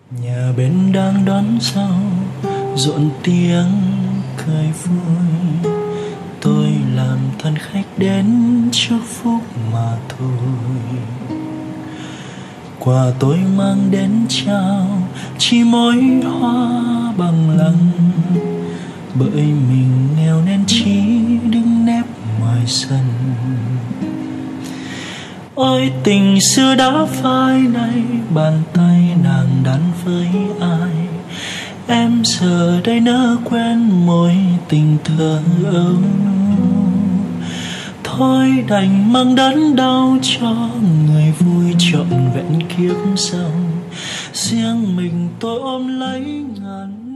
Nhà bên đang đón dâu rộn tiếng cười vui, tôi làm thân khách đến chúc phúc mà thôi. Quà tôi mang đến trao chỉ mỗi hoa bằng lăng, bởi mình nghèo nên chỉ đứng nép ngoài sân. Ôi tình xưa đã phai nay, bàn tay nàng đan với ai? Em giờ đây nỡ quen mối tình thơ ấu. Thôi đành mang đớn đau cho người vui trọn vẹn kiếp sau. Riêng mình tôi ôm lấy ngàn